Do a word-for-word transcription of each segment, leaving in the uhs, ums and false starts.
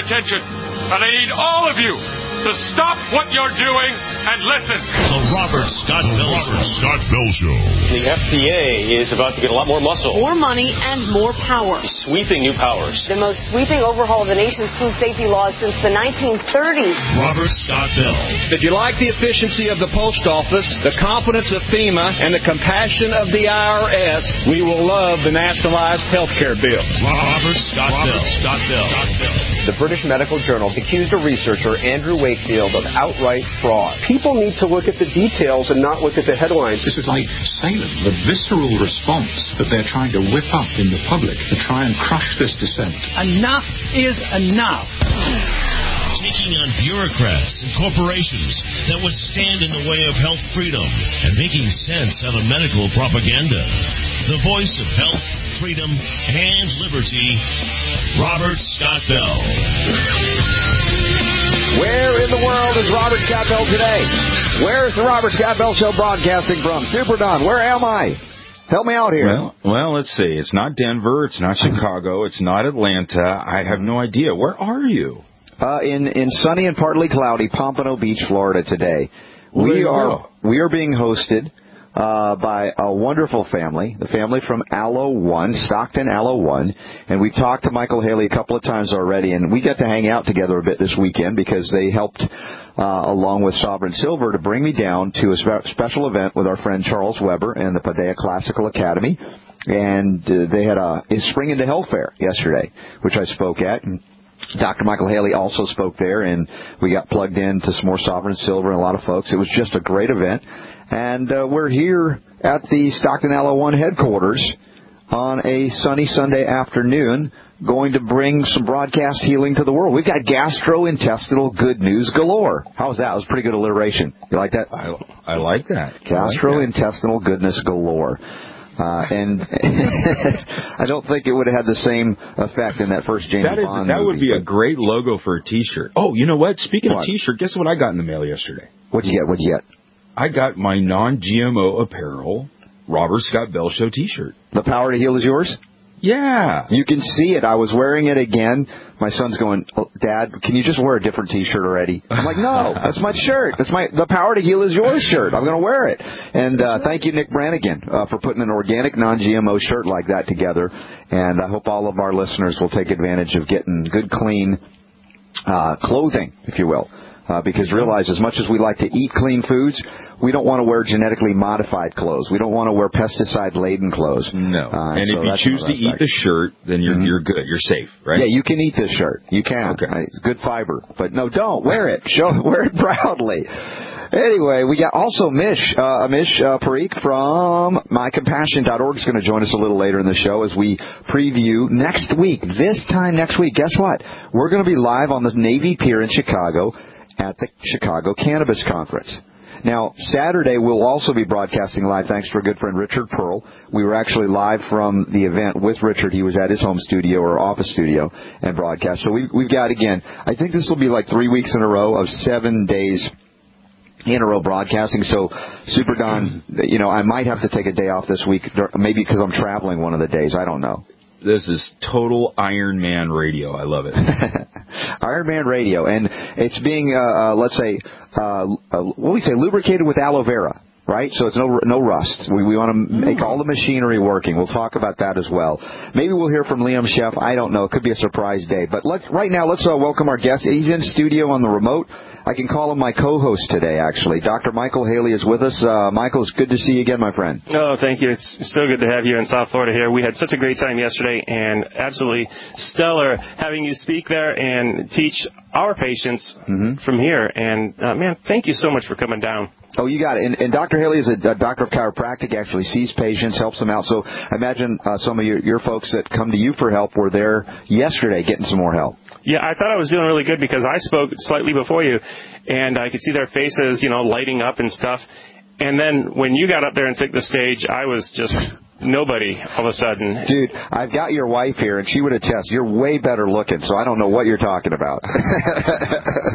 attention. And I need all of you to stop what you're doing and listen. The Robert Scott Bell Show. Scott Bell Show. The F D A is about to get a lot more muscle. More money and more power. Sweeping new powers. The most sweeping overhaul of the nation's food safety laws since the nineteen thirties. Robert Scott Bell. If you like the efficiency of the post office, the competence of FEMA, and the compassion of the I R S, we will love the nationalized health care bill. Robert Scott Bell. Robert Scott Bell. The British Medical Journal accused a researcher, Andrew Wakefield, of outright fraud. People need to look at the details and not look at the headlines. This is like Salem, the visceral response that they're trying to whip up in the public to try and crush this dissent. Enough is enough. Taking on bureaucrats and corporations that would stand in the way of health freedom and making sense out of medical propaganda. The voice of health, freedom, and liberty, Robert Scott Bell. Where in the world is Robert Scott Bell today? Where is the Robert Scott Bell Show broadcasting from? Super Don, where am I? Help me out here. Well, well, let's see. It's not Denver. It's not Chicago. It's not Atlanta. I have no idea. Where are you? Uh, in, in sunny and partly cloudy Pompano Beach, Florida today. We are we are being hosted uh, by a wonderful family, the family from Aloe One, Stockton Aloe One, and we've talked to Michael Haley a couple of times already, and we got to hang out together a bit this weekend because they helped, uh, along with Sovereign Silver, to bring me down to a spe- special event with our friend Charles Weber and the Padea Classical Academy, and uh, they had a, a Spring into Health Fair yesterday, which I spoke at, and Doctor Michael Haley also spoke there, and we got plugged into some more Sovereign Silver and a lot of folks. It was just a great event. And uh, we're here at the Stockton Aloe One headquarters on a sunny Sunday afternoon going to bring some broadcast healing to the world. We've got gastrointestinal good news galore. How was that? It was pretty good alliteration. You like that? I, I like that. Gastrointestinal goodness galore. Uh, and I don't think it would have had the same effect in that first James that is, Bond That movie, would be a great logo for a T-shirt. Oh, you know what? Speaking what? of T-shirt, guess what I got in the mail yesterday? What'd you get? What'd you get? I got my non-G M O apparel Robert Scott Bell Show T-shirt. The power to heal is yours? Yeah. You can see it. I was wearing it again. My son's going, oh, Dad, can you just wear a different T-shirt already? I'm like, no, that's my shirt. That's my The Power to Heal is Yours shirt. I'm going to wear it. And uh, thank you, Nick Brannigan, uh, for putting an organic, non-G M O shirt like that together. And I hope all of our listeners will take advantage of getting good, clean uh, clothing, if you will. Uh, because realize, as much as we like to eat clean foods, we don't want to wear genetically modified clothes. We don't want to wear pesticide-laden clothes. No. Uh, and so if you choose to eat the shirt, then you're mm-hmm. you're good. You're safe, right? Yeah, you can eat this shirt. You can. Okay. Right? Good fiber. But no, don't. Wear it. Show Wear it proudly. Anyway, we got also Mish, uh, Mish uh, Parikh from my compassion dot org is going to join us a little later in the show as we preview next week. This time next week, guess what? We're going to be live on the Navy Pier in Chicago at the Chicago Cannabis Conference. Now, Saturday, we'll also be broadcasting live thanks to our good friend Richard Pearl. We were actually live from the event with Richard. He was at his home studio or office studio and broadcast. So we've, we've got, again, I think this will be like three weeks in a row of seven days in a row broadcasting. So, Super Don, you know, I might have to take a day off this week, maybe because I'm traveling one of the days. I don't know. This is total Iron Man radio. I love it. Iron Man radio. And it's being, uh, uh, let's say, uh, uh, what do we say, lubricated with aloe vera, right? So it's no no rust. We, we want to make all the machinery working. We'll talk about that as well. Maybe we'll hear from Liam Sheff. I don't know. It could be a surprise day. But let, right now, let's uh, welcome our guest. He's in studio on the remote. I can call him my co-host today, actually. Doctor Michael Haley is with us. Uh, Michael, it's good to see you again, my friend. Oh, thank you. It's so good to have you in South Florida here. We had such a great time yesterday, and absolutely stellar having you speak there and teach our patients mm-hmm. from here. And, uh, man, thank you so much for coming down. Oh, you got it. And, and Doctor Haley is a, a doctor of chiropractic, actually sees patients, helps them out. So I imagine uh, some of your, your folks that come to you for help were there yesterday getting some more help. Yeah, I thought I was doing really good because I spoke slightly before you, and I could see their faces, you know, lighting up and stuff. And then when you got up there and took the stage, I was just nobody all of a sudden. Dude, I've got your wife here, and she would attest. You're way better looking, so I don't know what you're talking about.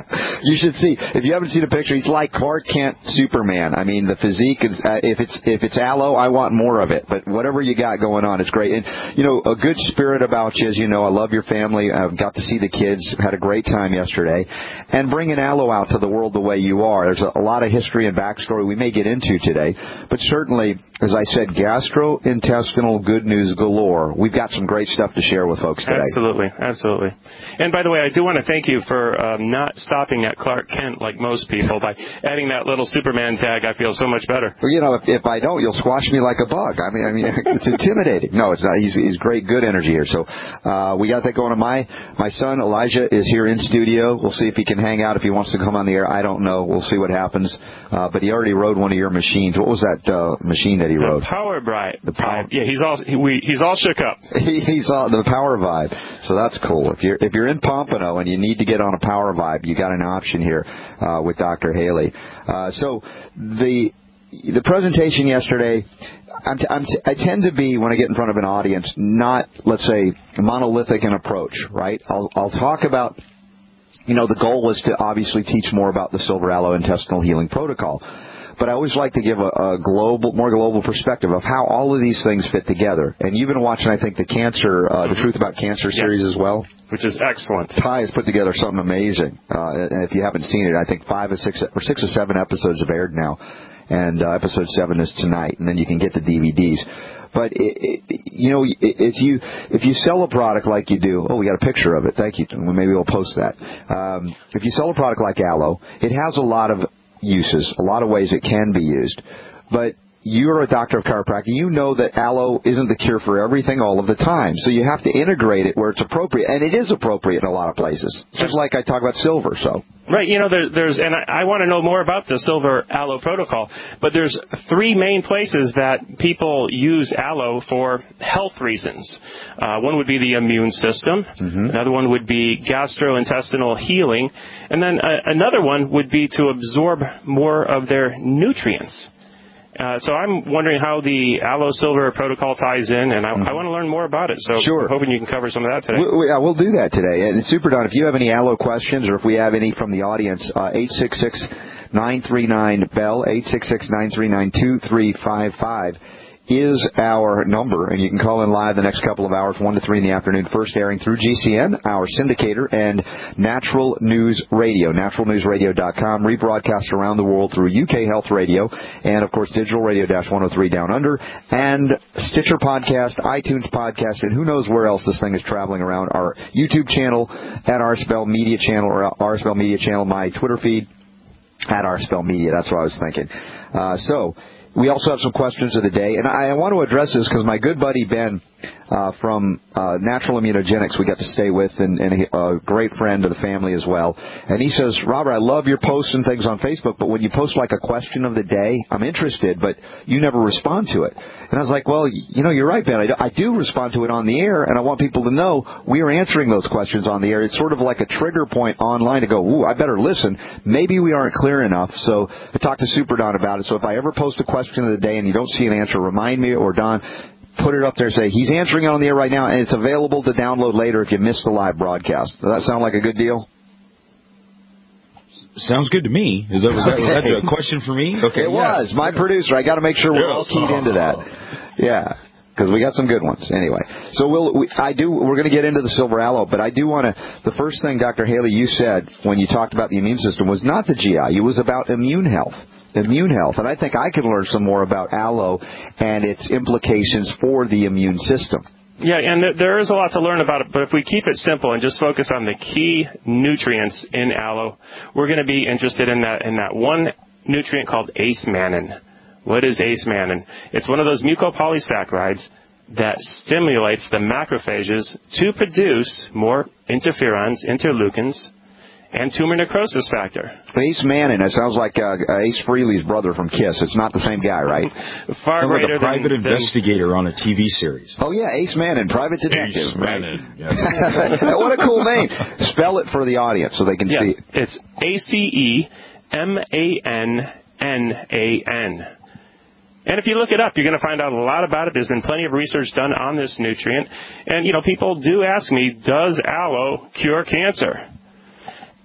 You should see. If you haven't seen a picture, he's like Clark Kent Superman. I mean, the physique is, uh, if it's if it's aloe, I want more of it. But whatever you got going on, it's great. And, you know, a good spirit about you, as you know, I love your family. I've got to see the kids. Had a great time yesterday. And bringing aloe out to the world the way you are. There's a, a lot of history and backstory we may get into today. But certainly, as I said, gastrointestinal good news galore. We've got some great stuff to share with folks today. Absolutely, absolutely. And by the way, I do want to thank you for um, not stopping at Clark Kent like most people. By adding that little Superman tag, I feel so much better. Well, you know, if, if I don't, you'll squash me like a bug. I mean, I mean, it's intimidating. No, it's not. He's, he's great, good energy here. So uh, we got that going on. My my son Elijah is here in studio. We'll see if he can hang out. If he wants to come on the air, I don't know. We'll see what happens. Uh, but he already rode one of your machines. What was that uh, machine that he the rode? Power Vibe. The Power. Yeah, he's all he, we, he's all shook up. He, he's all the Power Vibe. So that's cool. If you're if you're in Pompano and you need to get on a Power Vibe, you got an option here uh, with Doctor Haley. Uh, so the the presentation yesterday, I'm t- I'm t- I tend to be, when I get in front of an audience, not, let's say, monolithic in approach, right? I'll I'll talk about, you know, the goal was to obviously teach more about the Silver Aloe Intestinal Healing Protocol. But I always like to give a, a global, more global perspective of how all of these things fit together. And you've been watching, I think, the cancer, uh, the Truth About Cancer series yes. as well, which is excellent. Ty has put together something amazing. Uh, and if you haven't seen it, I think five or six or six or seven episodes have aired now, and uh, episode seven is tonight. And then you can get the D V Ds. But, it, it, you know, if you if you sell a product like you do, oh, we got a picture of it. Thank you. Maybe we'll post that. Um, if you sell a product like aloe, it has a lot of uses, a lot of ways it can be used. But you're a doctor of chiropractic. You know that aloe isn't the cure for everything all of the time. So you have to integrate it where it's appropriate. And it is appropriate in a lot of places. Just like I talk about silver, so. Right, you know, there, there's, and I, I want to know more about the Silver Aloe Protocol, but there's three main places that people use aloe for health reasons. Uh, one would be the immune system. Mm-hmm. Another one would be gastrointestinal healing. And then uh, another one would be to absorb more of their nutrients. Uh, so I'm wondering how the Aloe Silver Protocol ties in, and I, mm-hmm. I want to learn more about it. So sure. I'm hoping you can cover some of that today. We, we, uh, we'll do that today. And Super Don, if you have any aloe questions, or if we have any from the audience, uh, eight six six, nine three nine, B E L L, eight six six, nine three nine, two three five five is our number, and you can call in live the next couple of hours, one to three in the afternoon, first airing through G C N, our syndicator, and Natural News Radio, natural news radio dot com, rebroadcast around the world through U K Health Radio, and, of course, Digital Radio one oh three Down Under, and Stitcher Podcast, iTunes Podcast, and who knows where else this thing is traveling around, our YouTube channel, at R S B E L Media Channel, or R S B E L Media Channel, my Twitter feed, at R S B E L Media. That's what I was thinking. Uh, so... We also have some questions of the day, and I want to address this because my good buddy Ben uh, from uh, Natural Immunogenics we got to stay with, and, and a great friend of the family as well. And he says, Robert, I love your posts and things on Facebook, but when you post like a question of the day, I'm interested, but you never respond to it. And I was like, well, you know, you're right, Ben. I do, I do respond to it on the air, and I want people to know we are answering those questions on the air. It's sort of like a trigger point online to go, ooh, I better listen. Maybe we aren't clear enough. So I talked to Super Don about it. So if I ever post a question of the day and you don't see an answer, remind me, or Don, put it up there, say, he's answering it on the air right now, and it's available to download later if you missed the live broadcast. Does that sound like a good deal? Sounds good to me. Is that, was that, was that a question for me? Okay, it was. Yes. My producer. I got to make sure we're yes. all keyed into that. Yeah. Because we got some good ones. Anyway, so we'll, we, I do, we're going to get into the silver aloe, but I do want to, the first thing, Doctor Haley, you said when you talked about the immune system was not the G I. It was about immune health. Immune health. And I think I can learn some more about aloe and its implications for the immune system. Yeah, and there is a lot to learn about it, but if we keep it simple and just focus on the key nutrients in aloe, we're going to be interested in that in that one nutrient called ace-mannan. What is ace-mannan? It's one of those mucopolysaccharides that stimulates the macrophages to produce more interferons, interleukins, and tumor necrosis factor. Ace-mannan, it sounds like uh, Ace Frehley's brother from KISS. It's not the same guy, right? Far sounds greater like a private than, investigator than... on a T V series. Oh, yeah, Ace-mannan, private detective. Ace-mannan, yes. What a cool name. Spell it for the audience so they can yeah, see. It's A C E M A N N A N. And if you look it up, you're going to find out a lot about it. There's been plenty of research done on this nutrient. And, you know, people do ask me, does aloe cure cancer?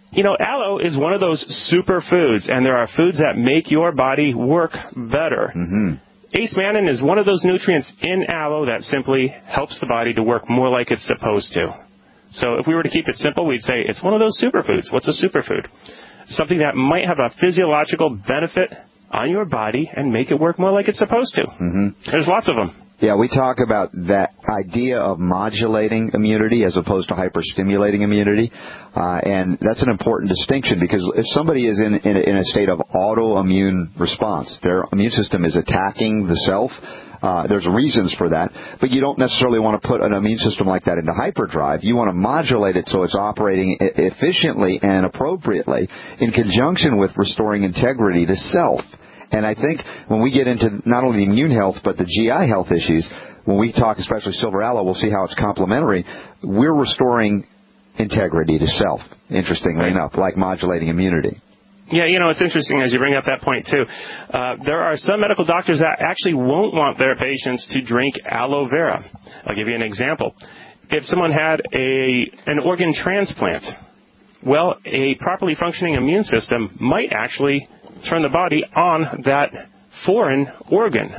you know, aloe is one of those superfoods, and there are foods that make your body work better. Mm-hmm. Ace-mannan is one of those nutrients in aloe that simply helps the body to work more like it's supposed to. So if we were to keep it simple, we'd say it's one of those superfoods. What's a superfood? Something that might have a physiological benefit on your body and make it work more like it's supposed to. Mm-hmm. There's lots of them. Yeah, we talk about that idea of modulating immunity as opposed to hyperstimulating immunity, uh, and that's an important distinction because if somebody is in, in, a, in a state of autoimmune response, their immune system is attacking the self, uh, there's reasons for that, but you don't necessarily want to put an immune system like that into hyperdrive. You want to modulate it so it's operating efficiently and appropriately in conjunction with restoring integrity to self. And I think when we get into not only the immune health but the G I health issues, when we talk especially silver aloe, we'll see how it's complementary. We're restoring integrity to self, interestingly right. enough, like modulating immunity. Yeah, you know, it's interesting as you bring up that point, too. Uh, there are some medical doctors that actually won't want their patients to drink aloe vera. I'll give you an example. If someone had a an organ transplant, well, a properly functioning immune system might actually turn the body on that foreign organ.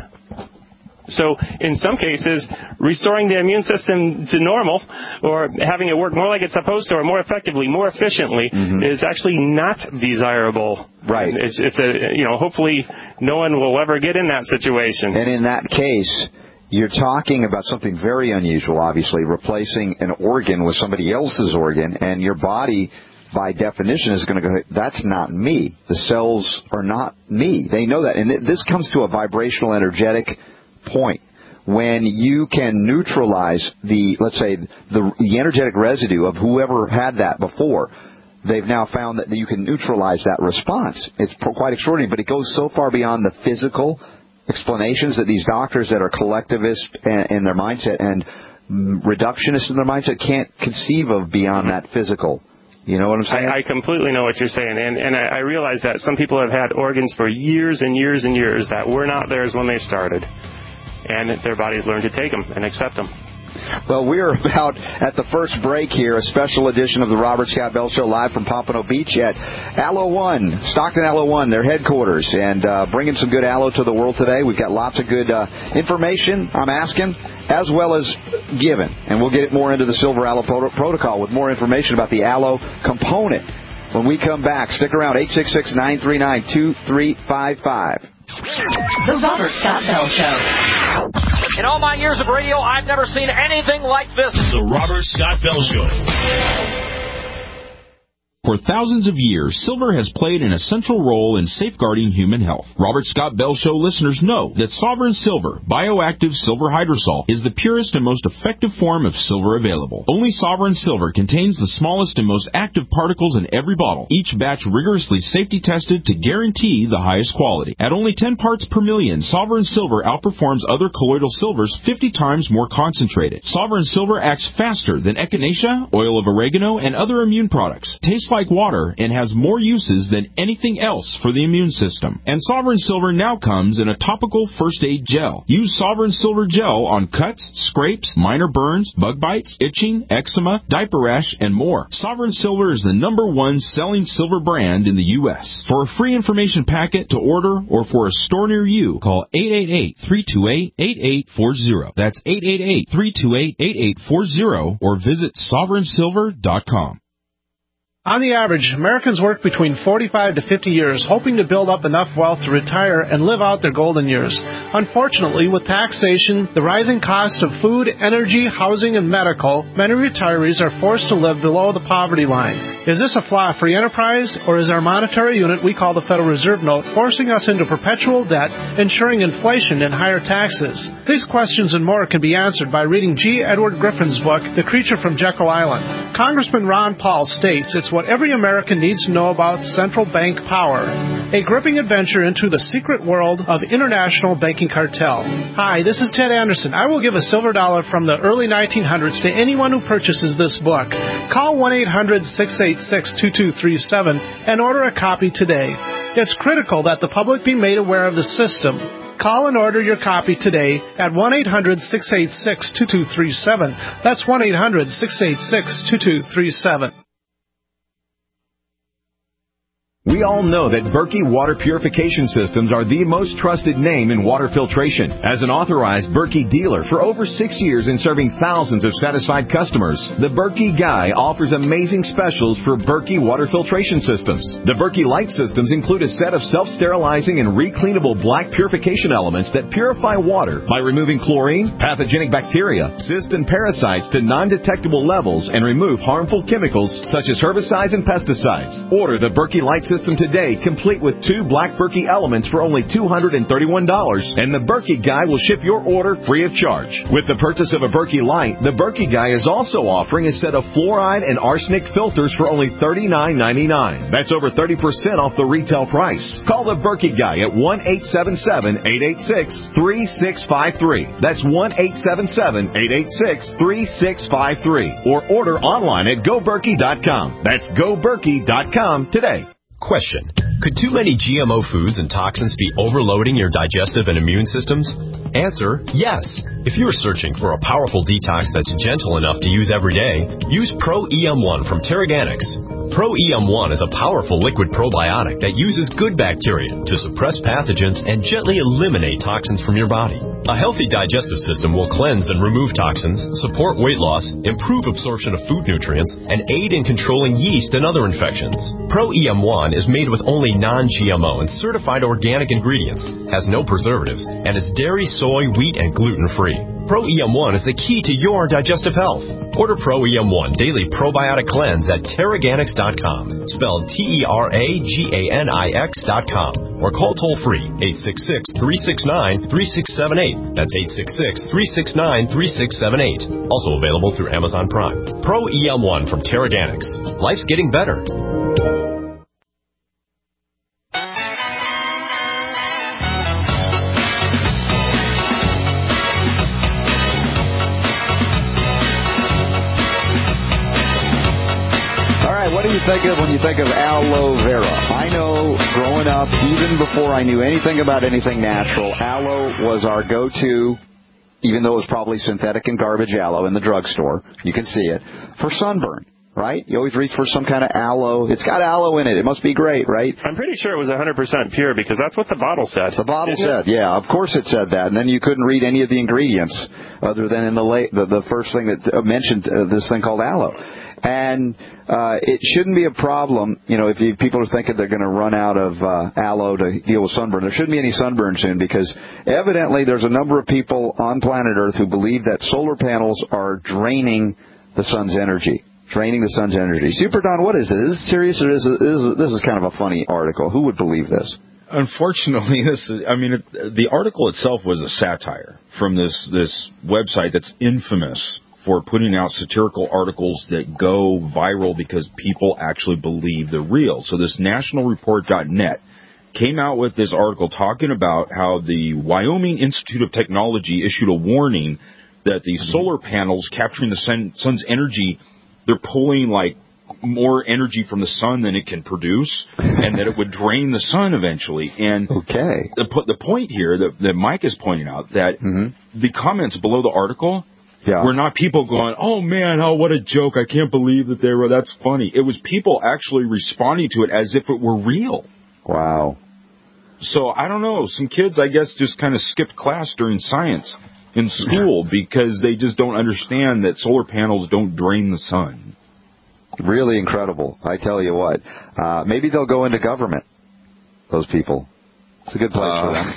So in some cases, restoring the immune system to normal or having it work more like it's supposed to or more effectively, more efficiently mm-hmm. is actually not desirable. Right. It's, it's a, you know, hopefully no one will ever get in that situation. And in that case, you're talking about something very unusual, obviously, replacing an organ with somebody else's organ, and your body by definition is going to go, that's not me. The cells are not me. They know that. And this comes to a vibrational energetic point. When you can neutralize the, let's say, the, the energetic residue of whoever had that before, they've now found that you can neutralize that response. It's quite extraordinary, but it goes so far beyond the physical explanations that these doctors that are collectivist in their mindset and reductionist in their mindset can't conceive of beyond that physical. You know what I'm saying? I, I completely know what you're saying, and, and I, I realize that some people have had organs for years and years and years that were not theirs when they started, and their bodies learned to take them and accept them. Well, we're about at the first break here, a special edition of the Robert Scott Bell Show live from Pompano Beach at Aloe One, Stockton Aloe One, their headquarters, and uh, bringing some good aloe to the world today. We've got lots of good uh, information, I'm asking, as well as given, and we'll get more into the silver aloe pro- protocol with more information about the aloe component. When we come back, stick around, eight six six, nine three nine, two three five five. The Robert Scott Bell Show. In all my years of radio, I've never seen anything like this. The Robert Scott Bell Show. For thousands of years, silver has played an essential role in safeguarding human health. Robert Scott Bell Show listeners know that Sovereign Silver, bioactive silver hydrosol, is the purest and most effective form of silver available. Only Sovereign Silver contains the smallest and most active particles in every bottle, each batch rigorously safety tested to guarantee the highest quality. At only ten parts per million, Sovereign Silver outperforms other colloidal silvers fifty times more concentrated. Sovereign Silver acts faster than echinacea, oil of oregano, and other immune products. Tastes like water and has more uses than anything else for the immune system. And Sovereign Silver now comes in a topical first aid gel. Use Sovereign Silver gel on cuts, scrapes, minor burns, bug bites, itching, eczema, diaper rash, and more. Sovereign Silver is the number one selling silver brand in the U S For a free information packet to order or for a store near you, call eight eight eight, three two eight, eight eight four zero. That's eight eight eight, three two eight, eight eight four zero or visit sovereign silver dot com. On the average, Americans work between forty-five to fifty years, hoping to build up enough wealth to retire and live out their golden years. Unfortunately, with taxation, the rising cost of food, energy, housing, and medical, many retirees are forced to live below the poverty line. Is this a flaw free enterprise, or is our monetary unit we call the Federal Reserve Note forcing us into perpetual debt, ensuring inflation and higher taxes? These questions and more can be answered by reading G. Edward Griffin's book, The Creature from Jekyll Island. Congressman Ron Paul states it's what every American needs to know about central bank power. A gripping adventure into the secret world of international banking cartel. Hi, this is Ted Anderson. I will give a silver dollar from the early nineteen hundreds to anyone who purchases this book. Call one eight hundred, six eight six, two two three seven and order a copy today. It's critical that the public be made aware of the system. Call and order your copy today at one eight hundred, six eight six, two two three seven. That's one eight hundred, six eight six, two two three seven. We all know that Berkey Water Purification Systems are the most trusted name in water filtration. As an authorized Berkey dealer for over six years and serving thousands of satisfied customers, the Berkey Guy offers amazing specials for Berkey Water Filtration Systems. The Berkey Light Systems include a set of self-sterilizing and recleanable black purification elements that purify water by removing chlorine, pathogenic bacteria, cysts, and parasites to non-detectable levels and remove harmful chemicals such as herbicides and pesticides. Order the Berkey Light System today, complete with two black Berkey elements for only two hundred thirty-one dollars, and the Berkey Guy will ship your order free of charge. With the purchase of a Berkey Light, the Berkey Guy is also offering a set of fluoride and arsenic filters for only thirty-nine ninety-nine. That's over thirty percent off the retail price. Call the Berkey Guy at one eight seven seven, eight eight six, three six five three. That's one eight seven seven, eight eight six, three six five three. Or order online at go berkey dot com. That's go berkey dot com today. Question. Could too many G M O foods and toxins be overloading your digestive and immune systems? Answer, yes. If you are searching for a powerful detox that's gentle enough to use every day, use Pro E M one from Teraganix. Pro E M one is a powerful liquid probiotic that uses good bacteria to suppress pathogens and gently eliminate toxins from your body. A healthy digestive system will cleanse and remove toxins, support weight loss, improve absorption of food nutrients, and aid in controlling yeast and other infections. Pro E M one is made with only non-G M O and certified organic ingredients, has no preservatives, and is dairy, soy, wheat, and gluten-free. Pro E M one is the key to your digestive health. Order Pro E M one Daily Probiotic Cleanse at Teraganix dot com, spelled T E R A G A N I X dot com, or call toll-free eight six six, three six nine, three six seven eight. That's eight six six, three six nine, three six seven eight. Also available through Amazon Prime. Pro E M one from Teraganix. Life's getting better. What do you think of when you think of aloe vera? I know growing up, even before I knew anything about anything natural, aloe was our go-to, even though it was probably synthetic and garbage aloe in the drugstore. You can see it. For sunburn, right? You always reach for some kind of aloe. It's got aloe in it. It must be great, right? I'm pretty sure it was one hundred percent pure because that's what the bottle said. The bottle Isn't said, it? yeah, of course it said that. And then you couldn't read any of the ingredients other than in the la- the, the first thing that mentioned uh, this thing called aloe. And uh, it shouldn't be a problem, you know, if you, people are thinking they're going to run out of uh, aloe to deal with sunburn. There shouldn't be any sunburn soon because evidently there's a number of people on planet Earth who believe that solar panels are draining the sun's energy. Draining the sun's energy. Super Don, what is it? Is this serious or is it, is it, this is kind of a funny article? Who would believe this? Unfortunately, this is, I mean, it, the article itself was a satire from this, this website that's infamous for putting out satirical articles that go viral because people actually believe they're real. So this national report dot net came out with this article talking about how the Wyoming Institute of Technology issued a warning that the solar panels capturing the sun, sun's energy, they're pulling like more energy from the sun than it can produce, and that it would drain the sun eventually. And okay. the, the point here that, that Mike is pointing out, that mm-hmm. the comments below the article yeah. were not people going, oh, man, oh, what a joke. I can't believe that they were, that's funny. It was people actually responding to it as if it were real. Wow. So, I don't know. Some kids, I guess, just kind of skipped class during science in school because they just don't understand that solar panels don't drain the sun. Really incredible. I tell you what. Uh, maybe they'll go into government, those people. It's a good place uh, for them.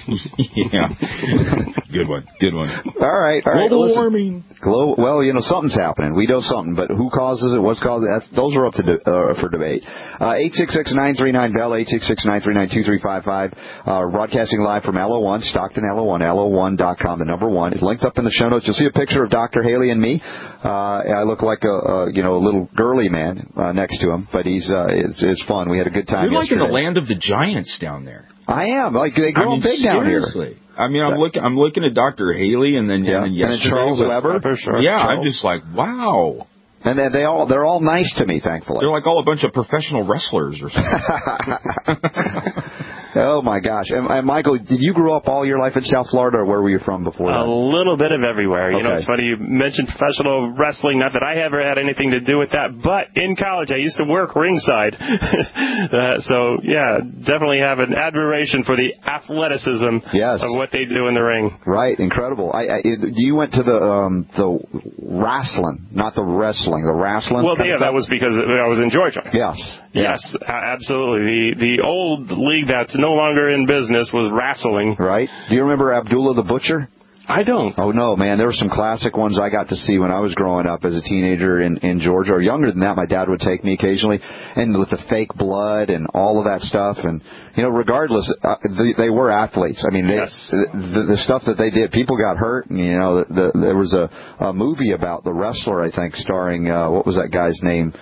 Yeah. Good one. Good one. All right. All right. Global Listen, warming. Glo- well, you know, something's happening. We know something, but who causes it? What's causing it? That's, those are up to de- uh, for debate. Uh, eight six six, nine three nine, B E L L, eight six six, nine three nine, two three five five. Uh, broadcasting live from L O one, Stockton L O one, L O one dot com, the number one. It's linked up in the show notes. You'll see a picture of Doctor Haley and me. Uh, I look like a, a, you know, a little girly man uh, next to him, but he's uh, it's, it's fun. We had a good time You're yesterday. like in the land of the giants down there. I am. Like they grow I mean, big down seriously. here. I mean, I'm looking. I'm looking at Doctor Haley, and then yeah, and, and then Charles Weber. Sure. Yeah, Charles. I'm just like, wow. And then they all they're all nice to me, thankfully. They're like all a bunch of professional wrestlers or something. Oh, my gosh. And, and Michael, did you grow up all your life in South Florida, or where were you from before that? A little bit of everywhere. You okay. know, it's funny you mentioned professional wrestling. Not that I ever had anything to do with that, but in college I used to work ringside. uh, so, yeah, definitely have an admiration for the athleticism yes. of what they do in the ring. Right, incredible. I, I, you went to the um, the wrestling, not the wrestling, the wrestling? Well, yeah, that was because I was in Georgia. Yes. Yes, absolutely. The the old league that's no longer in business was wrestling. Right. Do you remember Abdullah the Butcher? I don't. Oh, no, man. There were some classic ones I got to see when I was growing up as a teenager in, in Georgia, or younger than that. My dad would take me occasionally, and with the fake blood and all of that stuff. And, you know, regardless, uh, they, they were athletes. I mean, they, yes. the, the stuff that they did, people got hurt. And, you know, the, the, there was a, a movie about the wrestler, I think, starring, uh, what was that guy's name?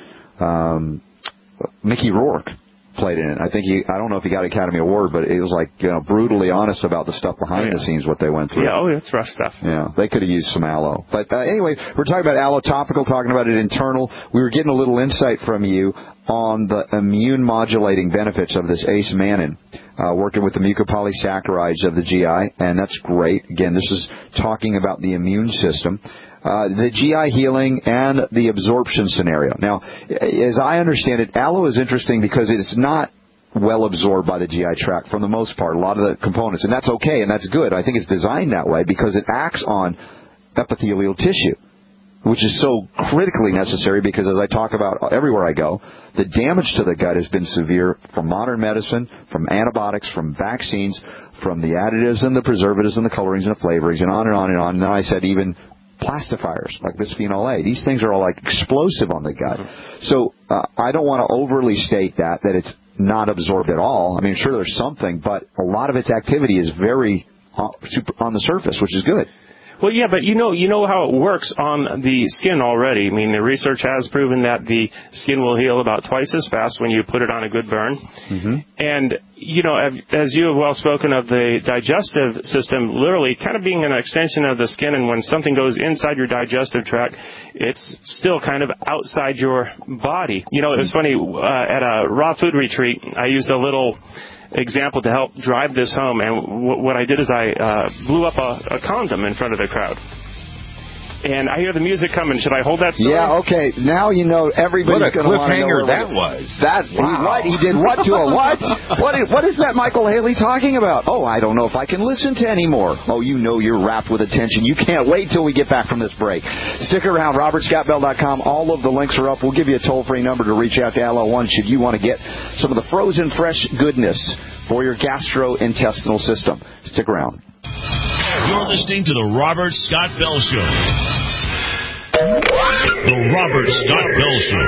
Um, Mickey Rourke played in it. I think he, I don't know if he got an Academy Award, but it was like, you know, brutally honest about the stuff behind oh, yeah. the scenes, what they went through. Yeah, oh, it's rough stuff. Yeah, they could have used some aloe. But uh, anyway, we're talking about aloe topical, talking about it internal. We were getting a little insight from you on the immune modulating benefits of this Ace Mannin, uh, working with the mucopolysaccharides of the G I, and that's great. Again, this is talking about the immune system. Uh, the G I healing and the absorption scenario. Now, as I understand it, aloe is interesting because it's not well absorbed by the G I tract for the most part, a lot of the components. And that's okay, and that's good. I think it's designed that way because it acts on epithelial tissue, which is so critically necessary because, as I talk about everywhere I go, the damage to the gut has been severe from modern medicine, from antibiotics, from vaccines, from the additives and the preservatives and the colorings and the flavorings, and on and on and on. And then I said even plastifiers like bisphenol A. These things are all like explosive on the gut. So uh, I don't want to overly state that, that it's not absorbed at all. I mean, sure, there's something, but a lot of its activity is very uh, super on the surface, which is good. Well, yeah, but you know, you know how it works on the skin already. I mean, the research has proven that the skin will heal about twice as fast when you put it on a good burn. Mm-hmm. And, you know, as you have well spoken of the digestive system, literally kind of being an extension of the skin, and when something goes inside your digestive tract, it's still kind of outside your body. You know, it was funny, uh, at a raw food retreat, I used a little example to help drive this home, and w- what I did is I uh, blew up a, a condom in front of the crowd. And I hear the music coming. Should I hold that story? Yeah, okay. Now you know everybody's going to want to know what a cliffhanger that was. That, wow. he, what? He did what to a what? What is, what is that Michael Haley talking about? Oh, I don't know if I can listen to anymore. Oh, you know you're wrapped with attention. You can't wait till we get back from this break. Stick around, robert scott bell dot com. All of the links are up. We'll give you a toll-free number to reach out to Aloe One should you want to get some of the frozen fresh goodness for your gastrointestinal system. Stick around. You're listening to The Robert Scott Bell Show. The Robert Scott Bell Show.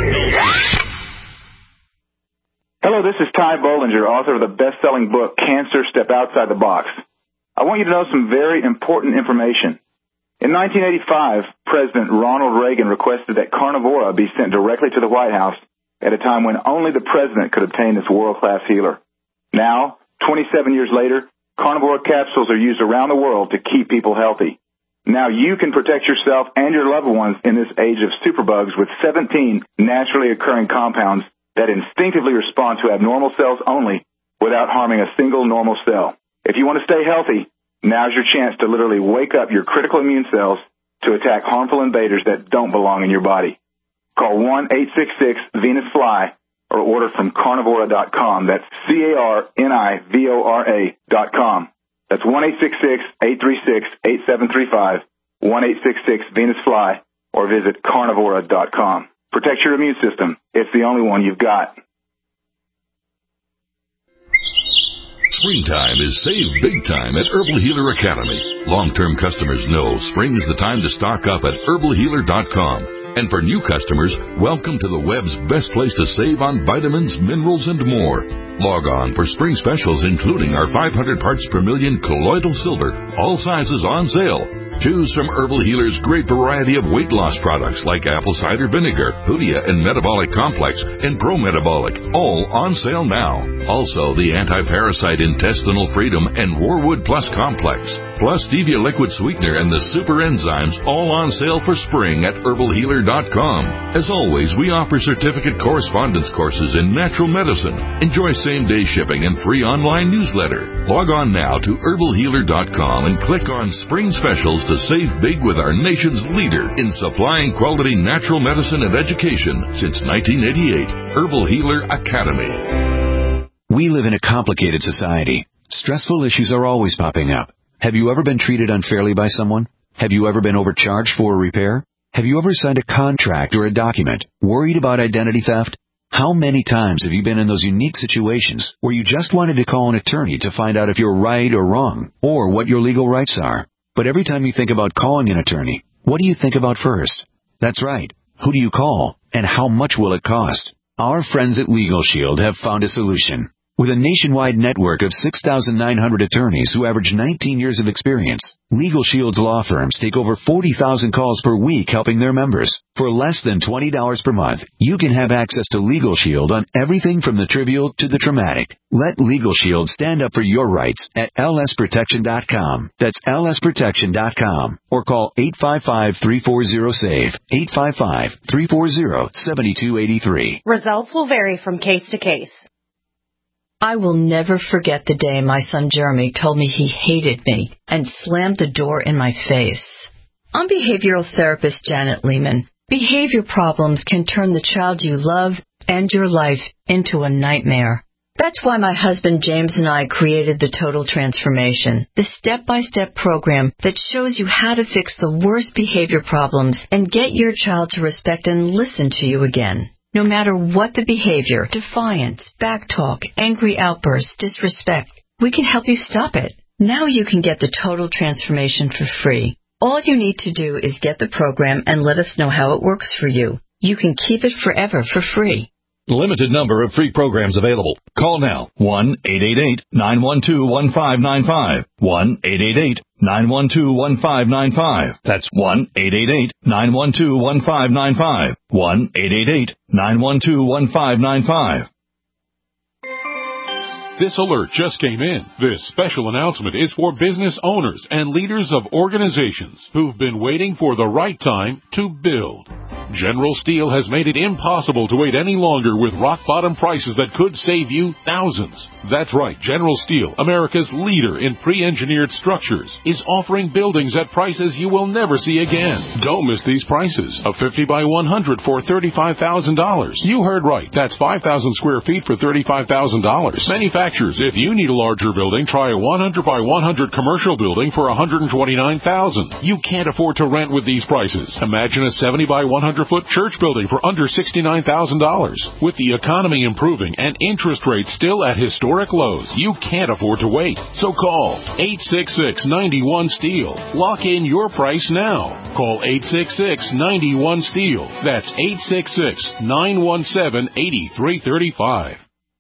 Hello, this is Ty Bollinger, author of the best-selling book, Cancer, Step Outside the Box. I want you to know some very important information. In nineteen eighty-five, President Ronald Reagan requested that Carnivora be sent directly to the White House at a time when only the president could obtain this world-class healer. Now, twenty-seven years later, Carnivora capsules are used around the world to keep people healthy. Now you can protect yourself and your loved ones in this age of superbugs with seventeen naturally occurring compounds that instinctively respond to abnormal cells only without harming a single normal cell. If you want to stay healthy, now's your chance to literally wake up your critical immune cells to attack harmful invaders that don't belong in your body. Call one eight six six Venus Fly or order from carnivora dot com. That's C A R N I V O R A dot com. That's one eight six six, eight three six, eight seven three five, one eight six six Venus Fly, or visit carnivora dot com. Protect your immune system. It's the only one you've got. Springtime is save big time at Herbal Healer Academy. Long-term customers know spring is the time to stock up at herbal healer dot com. And for new customers, welcome to the web's best place to save on vitamins, minerals, and more. Log on for spring specials, including our five hundred parts per million colloidal silver, all sizes on sale. Choose from Herbal Healer's great variety of weight loss products like apple cider vinegar, Hoodia and Metabolic Complex, and Pro Metabolic, all on sale now. Also, the anti-parasite Intestinal Freedom and Warwood Plus Complex. plus stevia liquid sweetener and the super enzymes, all on sale for spring at herbal healer dot com. As always, we offer certificate correspondence courses in natural medicine. Enjoy same-day shipping and free online newsletter. Log on now to herbal healer dot com and click on Spring Specials to save big with our nation's leader in supplying quality natural medicine and education since nineteen eighty-eight. Herbal Healer Academy. We live in a complicated society. Stressful issues are always popping up. Have you ever been treated unfairly by someone? Have you ever been overcharged for a repair? Have you ever signed a contract or a document worried about identity theft? How many times have you been in those unique situations where you just wanted to call an attorney to find out if you're right or wrong, or what your legal rights are? But every time you think about calling an attorney, what do you think about first? That's right. Who do you call, and how much will it cost? Our friends at Legal Shield have found a solution. With a nationwide network of six thousand nine hundred attorneys who average nineteen years of experience, Legal Shield's law firms take over forty thousand calls per week helping their members. For less than twenty dollars per month, you can have access to Legal Shield on everything from the trivial to the traumatic. Let Legal Shield stand up for your rights at L S protection dot com. That's L S protection dot com. Or call eight five five, three four zero, S A V E, eight five five, three four zero, seven two eight three. Results will vary from case to case. I will never forget the day my son Jeremy told me he hated me and slammed the door in my face. I'm behavioral therapist Janet Lehman. Behavior problems can turn the child you love and your life into a nightmare. That's why my husband James and I created the Total Transformation, the step-by-step program that shows you how to fix the worst behavior problems and get your child to respect and listen to you again. No matter what the behavior, defiance, backtalk, angry outbursts, disrespect, we can help you stop it. Now you can get the Total Transformation for free. All you need to do is get the program and let us know how it works for you. You can keep it forever for free. Limited number of free programs available. Call now. one eight eight eight, nine one two, one five nine five. one eight eight eight, nine one two, one five nine five. That's one eight eight eight, nine one two, one five nine five. one eight eight eight, nine one two, one five nine five. This alert just came in. This special announcement is for business owners and leaders of organizations who've been waiting for the right time to build. General Steel has made it impossible to wait any longer with rock-bottom prices that could save you thousands. That's right, General Steel, America's leader in pre-engineered structures, is offering buildings at prices you will never see again. Don't miss these prices. A fifty by one hundred for thirty-five thousand dollars. You heard right. That's five thousand square feet for thirty-five thousand dollars. Manufacturers, if you need a larger building, try a one hundred by one hundred commercial building for one hundred twenty-nine thousand dollars. You can't afford to rent with these prices. Imagine a seventy by one hundred foot church building for under sixty-nine thousand dollars. With the economy improving and interest rates still at historic lows, you can't afford to wait. So call eight six six, nine one, STEEL. Lock in your price now. Call eight six six, nine one, STEEL. That's eight six six, nine one seven, eight three three five.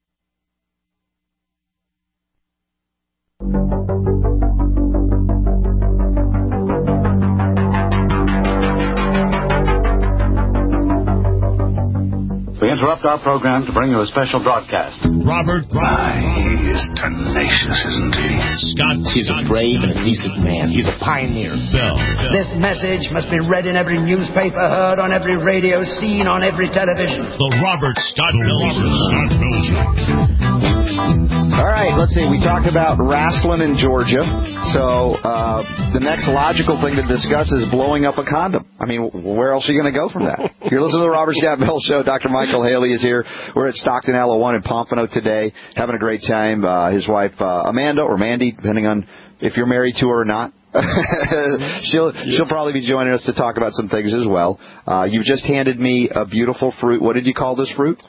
We interrupt our program to bring you a special broadcast. Robert Rye. He is tenacious, isn't he? Scott. He's a brave and a decent man. He's a pioneer. Bell. This message must be read in every newspaper, heard on every radio, seen on every television. The Robert Scott Bell Show. All right, let's see. We talked about wrestling in Georgia. So uh, the next logical thing to discuss is blowing up a condom. I mean, where else are you going to go from that? You're listening to the Robert Scott Bell Show. Doctor Michael Haley is here. We're at Stockton Aloe One in Pompano today, having a great time. Uh, his wife, uh, Amanda, or Mandy, depending on if you're married to her or not. she'll she'll probably be joining us to talk about some things as well. Uh, you've just handed me a beautiful fruit. What did you call this fruit?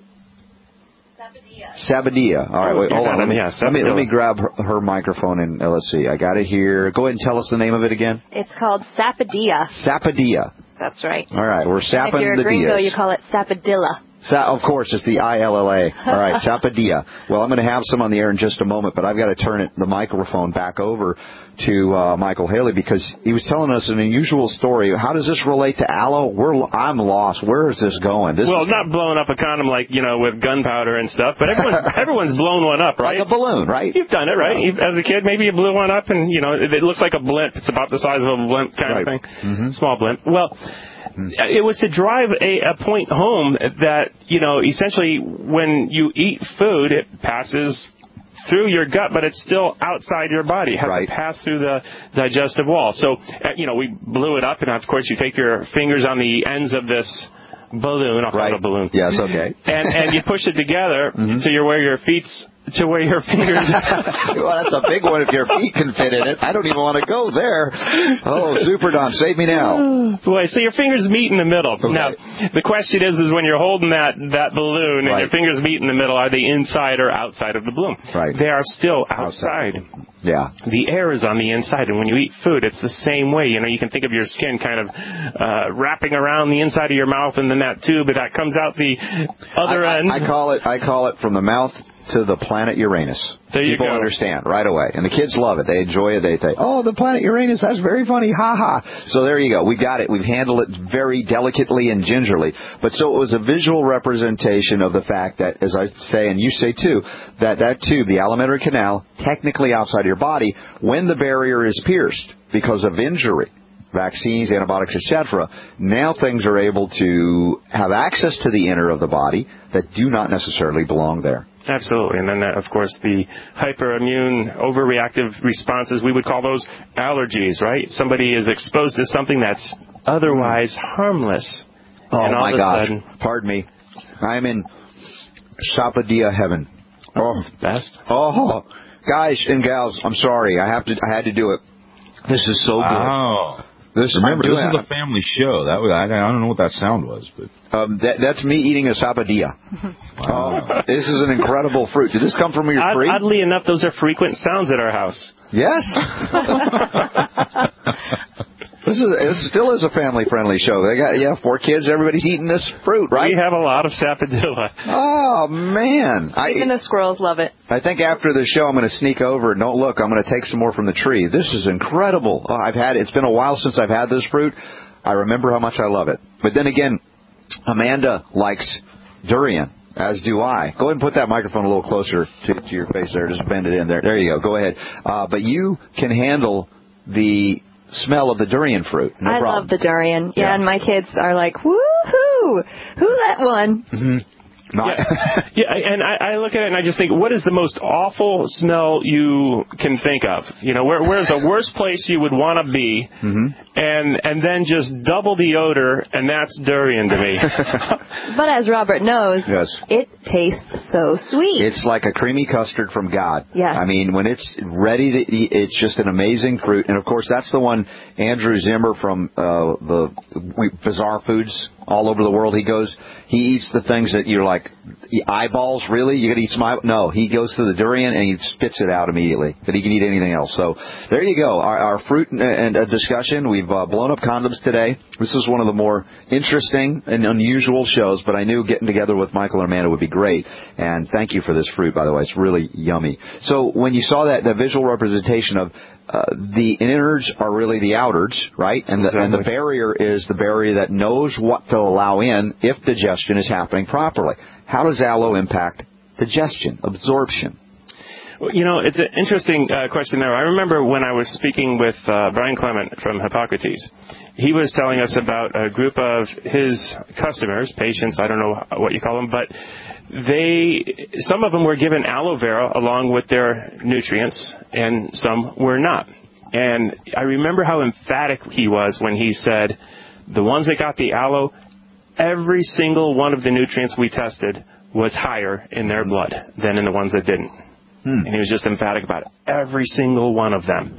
Sabadia. All right, wait, hold on. Let me, let me let me grab her, her microphone and uh, let's see. I got it here. Go ahead and tell us the name of it again. It's called Sapadilla. Sapadilla. That's right. All right, we're sapping the If you're a gringo, dias. you call it Sapadilla. Sa- of course, it's the I L L A. All right, Sapodilla. Well, I'm going to have some on the air in just a moment, but I've got to turn it, the microphone back over to uh, Michael Haley because he was telling us an unusual story. How does this relate to aloe? We're, I'm lost. Where is this going? This well, is... not blowing up a condom like, you know, with gunpowder and stuff, but everyone, everyone's blown one up, right? Like a balloon, right? You've done it, right? You've, as a kid, maybe you blew one up and, you know, it, it looks like a blimp. It's about the size of a blimp kind right. of thing. Mm-hmm. Small blimp. Well, it was to drive a, a point home that, you know, essentially when you eat food, it passes through your gut, but it's still outside your body. It has right. to pass through the digestive wall. So, uh, you know, we blew it up, and of course you take your fingers on the ends of this balloon. I'll call right. it a balloon. Yes, okay. And, and you push it together mm-hmm. to your, where your feet's to where your fingers... well, that's a big one if your feet can fit in it. I don't even want to go there. Oh, Super Don, save me now. Boy, so your fingers meet in the middle. Okay. Now, the question is, is when you're holding that, that balloon and right. your fingers meet in the middle, are they inside or outside of the balloon? Right. They are still outside. outside. Yeah. The air is on the inside, and when you eat food, it's the same way. You know, you can think of your skin kind of uh, wrapping around the inside of your mouth and then that tube, but that comes out the other I, end. I, I call it. I call it from the mouth to the planet Uranus. There you People go. understand right away. And the kids love it. They enjoy it. They think, oh, the planet Uranus, that's very funny. Ha ha. So there you go. We got it. We've handled it very delicately and gingerly. But so it was a visual representation of the fact that, as I say, and you say too, that that tube, the alimentary canal, technically outside your body, when the barrier is pierced because of injury, vaccines, antibiotics, et cetera, now things are able to have access to the inner of the body that do not necessarily belong there. Absolutely. And then, that, of course, the hyperimmune overreactive responses, we would call those allergies, right? Somebody is exposed to something that's otherwise harmless. Oh, and all my of a gosh. sudden, Pardon me. I'm in Sapodilla heaven. Oh, best. Oh, guys and gals, I'm sorry. I have to. I had to do it. This is so good. Wow. This, Remember, this doing, is a family show. That was, I, I don't know what that sound was, but um, that, that's me eating a sapodilla. Wow. Oh, this is an incredible fruit. Did this come from your Odd, tree? Oddly enough, those are frequent sounds at our house. Yes. This is it still is a family-friendly show. They got yeah, four kids. Everybody's eating this fruit, right? We have a lot of sapodilla. Oh man! Even I, the squirrels love it. I think after the show, I'm going to sneak over and don't look. I'm going to take some more from the tree. This is incredible. Oh, I've had it's been a while since I've had this fruit. I remember how much I love it. But then again, Amanda likes durian. As do I. Go ahead and put that microphone a little closer to, to your face there. Just bend it in there. There you go. Go ahead. Uh, but you can handle the smell of the durian fruit. No I problem. love the durian. Yeah, yeah, and my kids are like, woohoo! Who that one? Mm-hmm. Yeah, yeah, and I, I look at it and I just think, what is the most awful smell you can think of? You know, where, where's the worst place you would want to be, mm-hmm. and and then just double the odor, and that's durian to me. But as Robert knows, yes. it tastes so sweet. It's like a creamy custard from God. Yes. I mean, when it's ready to eat, it's just an amazing fruit. And, of course, that's the one Andrew Zimmer from uh, the Bizarre Foods all over the world. He goes, he eats the things that you're like, eyeballs, really? You got to eat some eyeballs? No, he goes to the durian and he spits it out immediately. But he can eat anything else. So there you go. Our, our fruit and, and uh, discussion. We've uh, blown up condoms today. This is one of the more interesting and unusual shows, but I knew getting together with Michael and Amanda would be great. And thank you for this fruit, by the way. It's really yummy. So when you saw that, the visual representation of Uh, the innards are really the outwards, right? And the, exactly. and the barrier is the barrier that knows what to allow in if digestion is happening properly. How does aloe impact digestion, absorption? Well, you know, it's an interesting uh, question there. I remember when I was speaking with uh, Brian Clement from Hippocrates. He was telling us about a group of his customers, patients, I don't know what you call them, but they, some of them were given aloe vera along with their nutrients, and some were not. And I remember how emphatic he was when he said, the ones that got the aloe, every single one of the nutrients we tested was higher in their blood than in the ones that didn't. Hmm. And he was just emphatic about it. Every single one of them.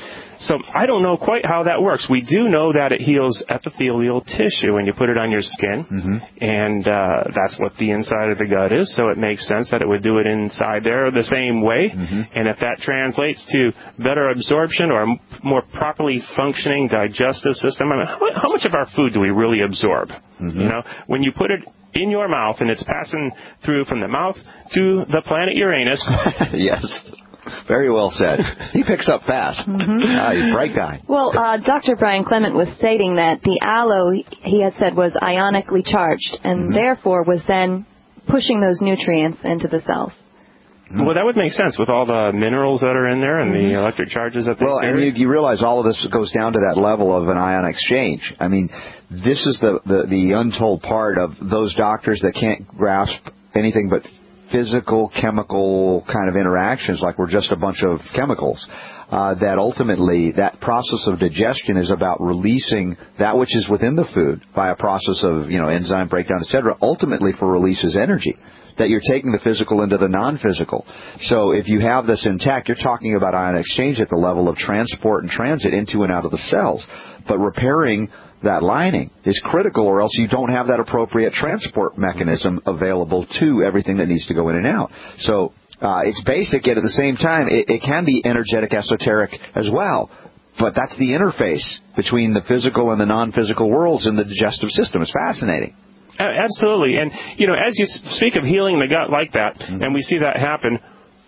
So I don't know quite how that works. We do know that it heals epithelial tissue when you put it on your skin, mm-hmm. and uh, that's what the inside of the gut is, so it makes sense that it would do it inside there the same way. Mm-hmm. And if that translates to better absorption or a more properly functioning digestive system, I mean, how, how much of our food do we really absorb? Mm-hmm. You know, when you put it in your mouth, and it's passing through from the mouth to the planet Uranus. Yes. Very well said. He picks up fast. Mm-hmm. Ah, he's a bright guy. Well, uh, Doctor Brian Clement was stating that the aloe, he had said, was ionically charged, and mm-hmm. therefore was then pushing those nutrients into the cells. Well, that would make sense with all the minerals that are in there and mm-hmm. the electric charges that they Well, carry. and you, you realize all of this goes down to that level of an ion exchange. I mean, this is the, the, the untold part of those doctors that can't grasp anything but physical, chemical kind of interactions, like we're just a bunch of chemicals, uh, that ultimately that process of digestion is about releasing that which is within the food by a process of, you know, enzyme breakdown, et cetera, ultimately for releases energy, that you're taking the physical into the non-physical. So if you have this intact, you're talking about ion exchange at the level of transport and transit into and out of the cells. But repairing that lining is critical, or else you don't have that appropriate transport mechanism available to everything that needs to go in and out. So uh, it's basic, yet at the same time, it, it can be energetic, esoteric as well. But that's the interface between the physical and the non-physical worlds in the digestive system. It's fascinating. Absolutely. And, you know, as you speak of healing the gut like that, mm-hmm. and we see that happen,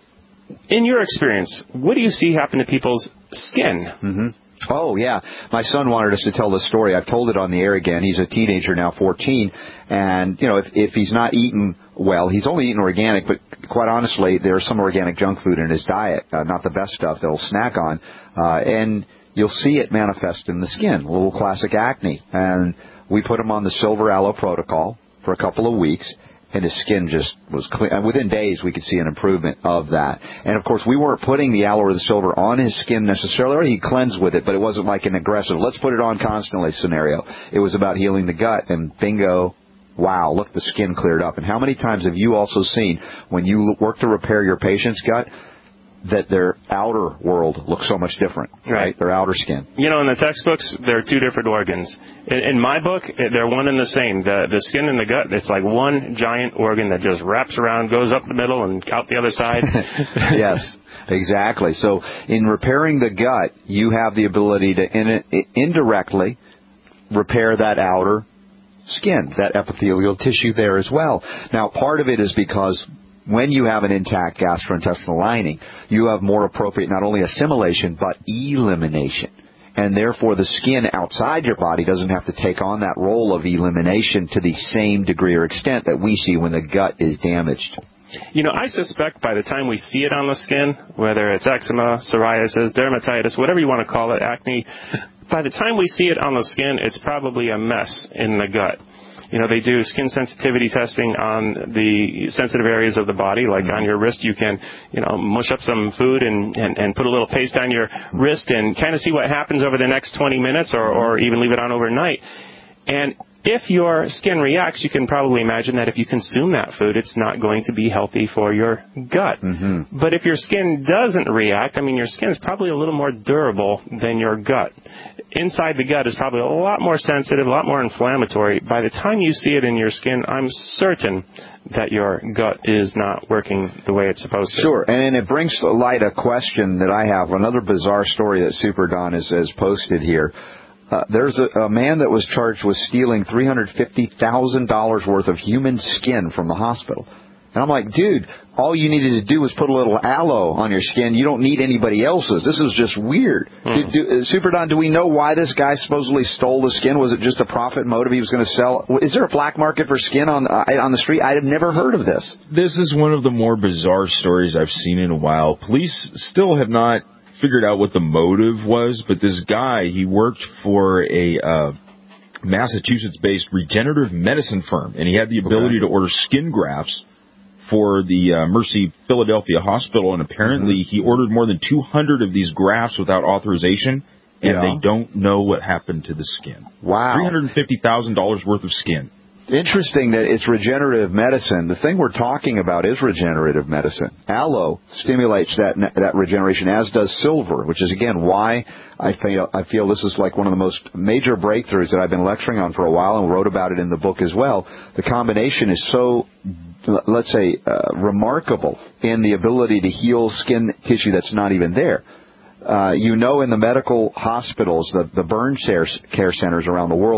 in your experience, what do you see happen to people's skin? Mm-hmm. Oh, yeah. My son wanted us to tell this story. I've told it on the air again. He's a teenager now, fourteen. And, you know, if, if he's not eating well, he's only eating organic, but quite honestly, there's some organic junk food in his diet, uh, not the best stuff that he'll snack on. Uh, and you'll see it manifest in the skin, a little classic acne. And we put him on the Silver Aloe Protocol for a couple of weeks. And his skin just was clear. And within days, we could see an improvement of that. And, of course, we weren't putting the aloe or the silver on his skin necessarily. He cleansed with it, but it wasn't like an aggressive, let's put it on constantly scenario. It was about healing the gut. And bingo, wow, look, the skin cleared up. And how many times have you also seen when you work to repair your patient's gut that their outer world looks so much different, right? right? Their outer skin. You know, in the textbooks, they're two different organs. In, in my book, they're one and the same. The the skin and the gut, it's like one giant organ that just wraps around, goes up the middle, and out the other side. Yes, exactly. So in repairing the gut, you have the ability to in, indirectly repair that outer skin, that epithelial tissue there as well. Now, part of it is because when you have an intact gastrointestinal lining, you have more appropriate not only assimilation, but elimination. And therefore, the skin outside your body doesn't have to take on that role of elimination to the same degree or extent that we see when the gut is damaged. You know, I suspect by the time we see it on the skin, whether it's eczema, psoriasis, dermatitis, whatever you want to call it, acne, by the time we see it on the skin, it's probably a mess in the gut. You know, they do skin sensitivity testing on the sensitive areas of the body, like on your wrist. You can, you know, mush up some food and, and, and put a little paste on your wrist and kind of see what happens over the next twenty minutes or, or even leave it on overnight. And if your skin reacts, you can probably imagine that if you consume that food, it's not going to be healthy for your gut. Mm-hmm. But if your skin doesn't react, I mean, your skin is probably a little more durable than your gut. Inside the gut is probably a lot more sensitive, a lot more inflammatory. By the time you see it in your skin, I'm certain that your gut is not working the way it's supposed to. Sure, and it brings to light a question that I have, another bizarre story that Super Don has, has posted here. Uh, there's a, a man that was charged with stealing three hundred fifty thousand dollars worth of human skin from the hospital. And I'm like, dude, all you needed to do was put a little aloe on your skin. You don't need anybody else's. This is just weird. Hmm. Do, do, uh, Super Don, do we know why this guy supposedly stole the skin? Was it just a profit motive? He was going to sell? Is there a black market for skin on uh, on the street? I have never heard of this. This is one of the more bizarre stories I've seen in a while. Police still have not figured out what the motive was, but this guy, he worked for a uh, Massachusetts-based regenerative medicine firm, and he had the ability okay. to order skin grafts for the uh, Mercy Philadelphia Hospital, and apparently mm-hmm. he ordered more than two hundred of these grafts without authorization, and yeah. they don't know what happened to the skin. Wow. three hundred fifty thousand dollars worth of skin. Interesting that it's regenerative medicine. The thing we're talking about is regenerative medicine. Aloe stimulates that that regeneration, as does silver, which is, again, why I feel, I feel this is like one of the most major breakthroughs that I've been lecturing on for a while and wrote about it in the book as well. The combination is so, let's say, uh, remarkable in the ability to heal skin tissue that's not even there. Uh, you know, in the medical hospitals, the, the burn care, care centers around the world,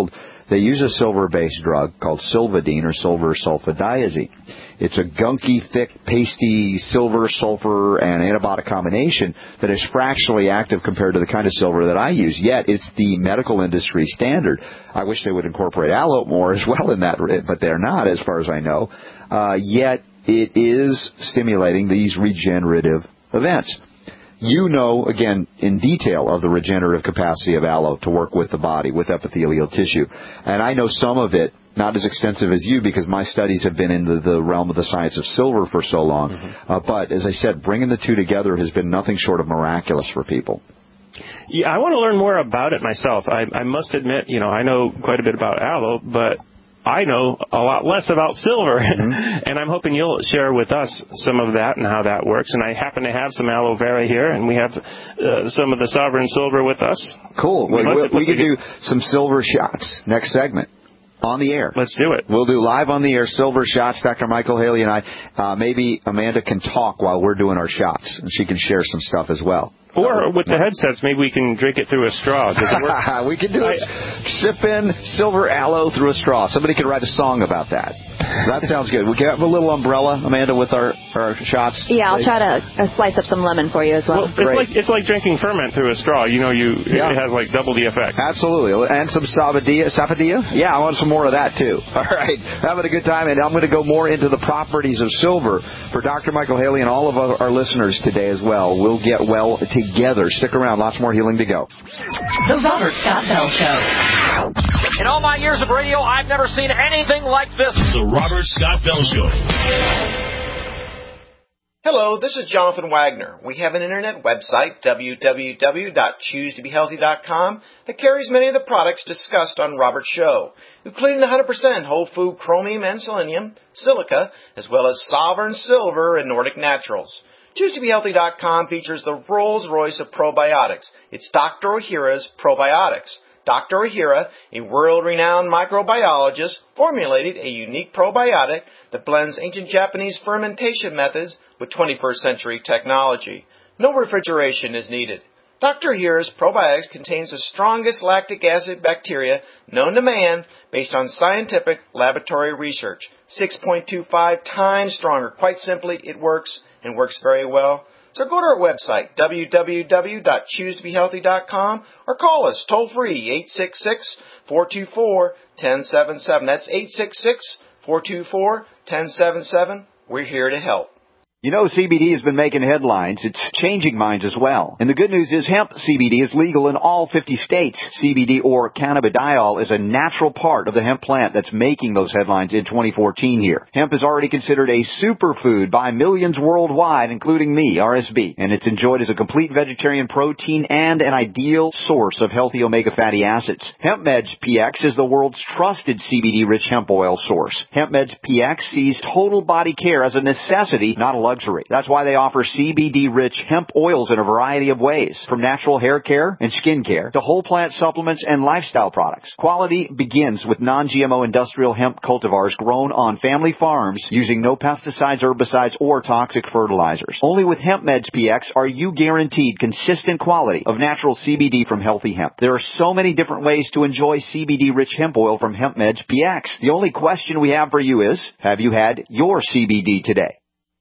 they use a silver-based drug called Silvadene or silver sulfadiazine. It's a gunky, thick, pasty silver, sulfur, and antibiotic combination that is fractionally active compared to the kind of silver that I use. Yet, it's the medical industry standard. I wish they would incorporate aloe more as well in that, but they're not, as far as I know. Uh, yet, it is stimulating these regenerative events. You know, again, in detail of the regenerative capacity of aloe to work with the body, with epithelial tissue. And I know some of it, not as extensive as you, because my studies have been in the, the realm of the science of silver for so long. Mm-hmm. Uh, but, as I said, bringing the two together has been nothing short of miraculous for people. Yeah, I want to learn more about it myself. I, I must admit, you know, I know quite a bit about aloe, but I know a lot less about silver, mm-hmm. and I'm hoping you'll share with us some of that and how that works. And I happen to have some aloe vera here, and we have uh, some of the Sovereign Silver with us. Cool. We, we, we could do some silver shots next segment. On the air. Let's do it. We'll do live on the air, silver shots. Doctor Michael Haley and I, uh, maybe Amanda can talk while we're doing our shots, and she can share some stuff as well. Or with the headsets, maybe we can drink it through a straw. Does it work? We can do it. Sip in silver aloe through a straw. Somebody could write a song about that. That sounds good. We can have a little umbrella, Amanda, with our, our shots. Yeah, I'll try to uh, slice up some lemon for you as well. Well, it's like it's like drinking ferment through a straw. You know, you yeah. it has like double the effect. Absolutely. And some sabadia. Sabadia? Yeah, I want some more of that, too. All right. Having a good time, and I'm going to go more into the properties of silver for Doctor Michael Haley and all of our, our listeners today as well. We'll get well together. Stick around. Lots more healing to go. The Robert Scott Bell Show. In all my years of radio, I've never seen anything like this. The Robert Scott Bell Show. Hello, this is Jonathan Wagner. We have an internet website, w w w dot choose to be healthy dot com, that carries many of the products discussed on Robert's show, including one hundred percent whole food chromium and selenium, silica, as well as Sovereign Silver and Nordic Naturals. choose to be healthy dot com features the Rolls-Royce of probiotics. It's Doctor Ohhira's Probiotics. Doctor Ohhira, a world-renowned microbiologist, formulated a unique probiotic that blends ancient Japanese fermentation methods with twenty-first century technology. No refrigeration is needed. Doctor Ohhira's probiotics contains the strongest lactic acid bacteria known to man based on scientific laboratory research. six point two five times stronger. Quite simply, it works and works very well. So go to our website, w w w dot choose to be healthy dot com, or call us toll-free, eight six six, four two four, one zero seven seven. That's eight six six, four two four, one zero seven seven. We're here to help. You know, C B D has been making headlines. It's changing minds as well. And the good news is hemp C B D is legal in all fifty states. C B D, or cannabidiol, is a natural part of the hemp plant that's making those headlines in twenty fourteen here. Hemp is already considered a superfood by millions worldwide, including me, R S B. And it's enjoyed as a complete vegetarian protein and an ideal source of healthy omega fatty acids. HempMeds P X is the world's trusted C B D-rich hemp oil source. HempMeds P X sees total body care as a necessity, not a luxury. That's why they offer C B D-rich hemp oils in a variety of ways, from natural hair care and skin care to whole plant supplements and lifestyle products. Quality begins with non G M O industrial hemp cultivars grown on family farms using no pesticides, herbicides, or toxic fertilizers. Only with HempMeds P X are you guaranteed consistent quality of natural C B D from healthy hemp. There are so many different ways to enjoy C B D-rich hemp oil from HempMeds P X. The only question we have for you is, have you had your C B D today?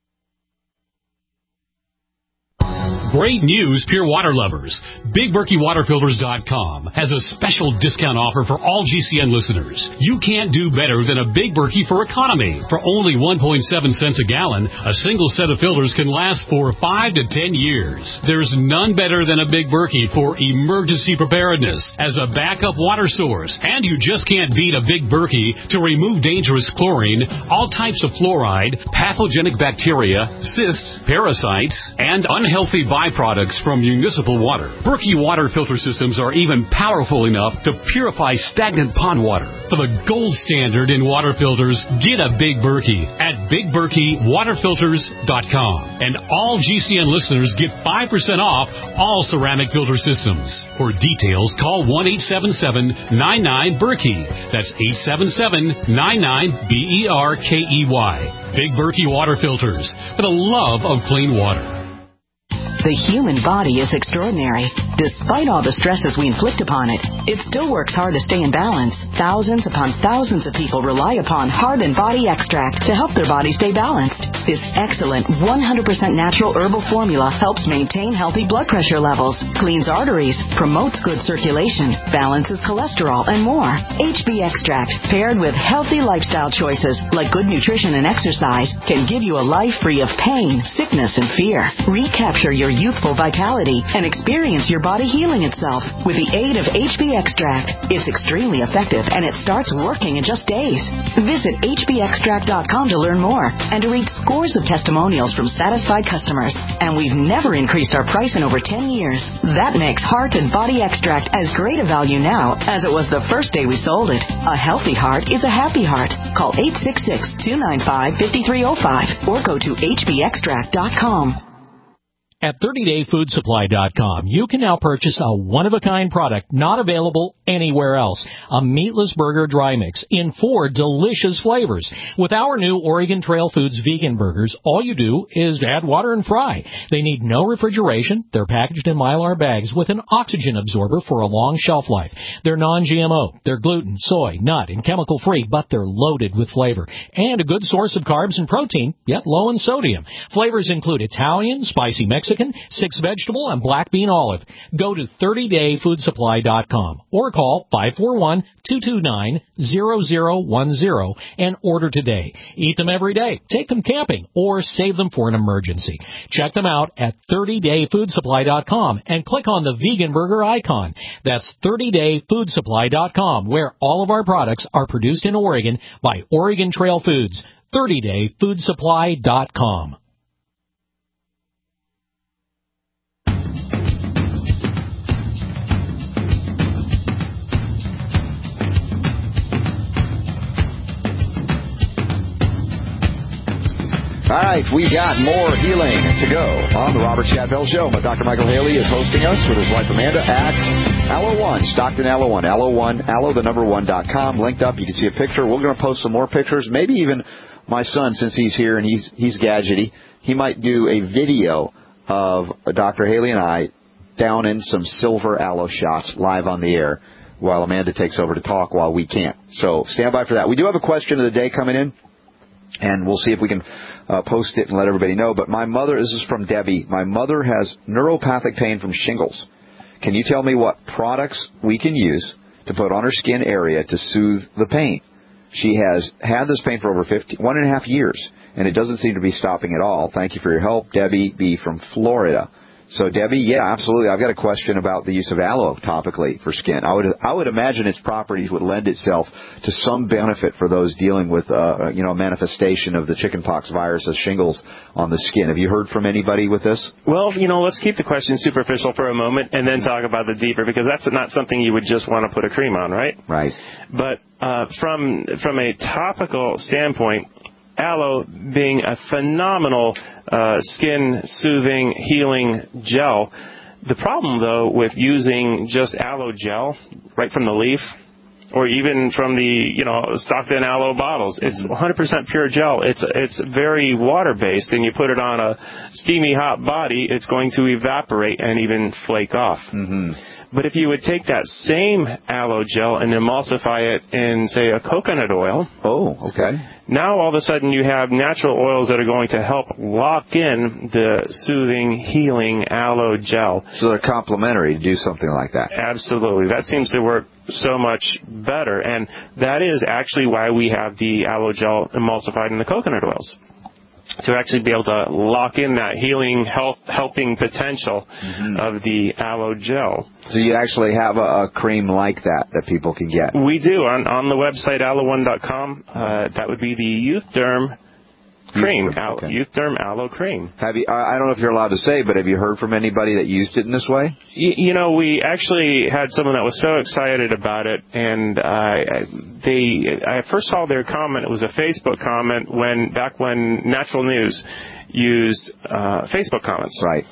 Great news, pure water lovers. Big Berkey Water Filters dot com has a special discount offer for all G C N listeners. You can't do better than a Big Berkey for economy. For only one point seven cents a gallon, a single set of filters can last for five to ten years. There's none better than a Big Berkey for emergency preparedness as a backup water source. And you just can't beat a Big Berkey to remove dangerous chlorine, all types of fluoride, pathogenic bacteria, cysts, parasites, and unhealthy viruses. Byproducts from municipal water. Berkey water filter systems are even powerful enough to purify stagnant pond water. For the gold standard in water filters, get a Big Berkey at Big Berkey Water Filters dot com. And all G C N listeners get five percent off all ceramic filter systems. For details, call one eight seven seven, nine nine, Berkey. That's eight seven seven, nine nine, B E R K E Y. Big Berkey Water Filters, for the love of clean water. The human body is extraordinary. Despite all the stresses we inflict upon it, it still works hard to stay in balance. Thousands upon thousands of people rely upon Heart and Body Extract to help their body stay balanced. This excellent one hundred percent natural herbal formula helps maintain healthy blood pressure levels, cleans arteries, promotes good circulation, balances cholesterol, and more. H B Extract, paired with healthy lifestyle choices like good nutrition and exercise, can give you a life free of pain, sickness, and fear. Recapture your youthful vitality and experience your body healing itself with the aid of H B Extract. It's extremely effective and it starts working in just days. Visit H B extract dot com to learn more and to read scores of testimonials from satisfied customers. And we've never increased our price in over ten years. That makes Heart and Body Extract as great a value now as it was the first day we sold it. A healthy heart is a happy heart. Call eight six six, two nine five, five three zero five or go to H B extract dot com. At thirty day food supply dot com, you can now purchase a one-of-a-kind product not available anywhere else. A meatless burger dry mix in four delicious flavors. With our new Oregon Trail Foods vegan burgers, all you do is add water and fry. They need no refrigeration. They're packaged in Mylar bags with an oxygen absorber for a long shelf life. They're non G M O. They're gluten, soy, nut, and chemical-free, but they're loaded with flavor. And a good source of carbs and protein, yet low in sodium. Flavors include Italian, spicy Mexican, six vegetable, and black bean olive. Go to thirty day food supply dot com or call five four one, two two nine, zero zero one zero and order today. Eat them every day, take them camping, or save them for an emergency. Check them out at thirty day food supply dot com and click on the vegan burger icon. That's thirty day food supply dot com, where all of our products are produced in Oregon by Oregon Trail Foods. thirty day food supply dot com. All right, we got more healing to go on the Robert Scott Bell Show. But Doctor Michael Haley is hosting us with his wife Amanda at Aloe One, Stockton Aloe One, Aloe One, Aloe the number one dot com. Linked up, you can see a picture. We're going to post some more pictures. Maybe even my son, since he's here and he's he's gadgety, he might do a video of Doctor Haley and I down in some silver aloe shots live on the air while Amanda takes over to talk while we can't. So stand by for that. We do have a question of the day coming in, and we'll see if we can uh, post it and let everybody know. But my mother, this is from Debbie, my mother has neuropathic pain from shingles. Can you tell me what products we can use to put on her skin area to soothe the pain? She has had this pain for over fifty, one and a half years, and it doesn't seem to be stopping at all. Thank you for your help, Debbie B. from Florida. So, Debbie, yeah, absolutely. I've got a question about the use of aloe topically for skin. I would I would imagine its properties would lend itself to some benefit for those dealing with, uh, you know, a manifestation of the chickenpox virus as shingles on the skin. Have you heard from anybody with this? Well, you know, let's keep the question superficial for a moment and then talk about the deeper, because that's not something you would just want to put a cream on, right? Right. But uh, from from a topical standpoint, aloe being a phenomenal uh, skin-soothing, healing gel. The problem, though, with using just aloe gel right from the leaf, or even from the, you know, Stockton aloe bottles, it's one hundred percent pure gel. It's it's very water-based, and you put it on a steamy, hot body, it's going to evaporate and even flake off. Mm-hmm. But if you would take that same aloe gel and emulsify it in, say, a coconut oil. Oh, okay. Now all of a sudden you have natural oils that are going to help lock in the soothing, healing aloe gel. So they're complementary to do something like that. Absolutely. That seems to work so much better. And that is actually why we have the aloe gel emulsified in the coconut oils, to actually be able to lock in that healing, health, helping potential mm-hmm. of the aloe gel. So you actually have a, a cream like that that people can get? We do. On, on the website, aloe one dot com, uh, that would be the Youth Derm cream, Youth Derm, okay. Youth Derm Aloe Cream. Have you? I don't know if you're allowed to say, but have you heard from anybody that used it in this way? You, you know, we actually had someone that was so excited about it, and uh, they. I first saw their comment. It was a Facebook comment when back when Natural News used uh, Facebook comments. Right.